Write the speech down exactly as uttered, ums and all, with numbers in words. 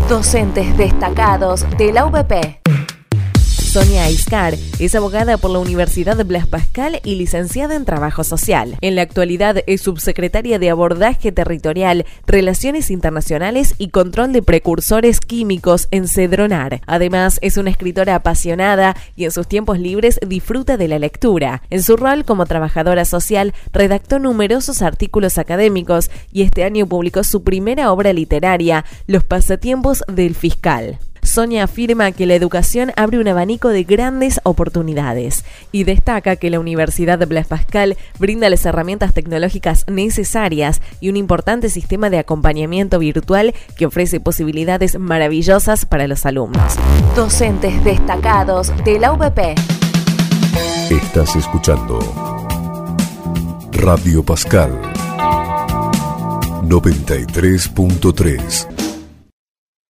Docentes destacados de la U B P. Sonia Aiscar es abogada por la Universidad Blas Pascal y licenciada en Trabajo Social. En la actualidad es subsecretaria de Abordaje Territorial, Relaciones Internacionales y Control de Precursores Químicos en Cedronar. Además, es una escritora apasionada y en sus tiempos libres disfruta de la lectura. En su rol como trabajadora social, redactó numerosos artículos académicos y este año publicó su primera obra literaria, Los pasatiempos del fiscal. Sonia afirma que la educación abre un abanico de grandes oportunidades y destaca que la Universidad Blas Pascal brinda las herramientas tecnológicas necesarias y un importante sistema de acompañamiento virtual que ofrece posibilidades maravillosas para los alumnos. Docentes destacados de la U B P. Estás escuchando Radio Pascal noventa y tres punto tres.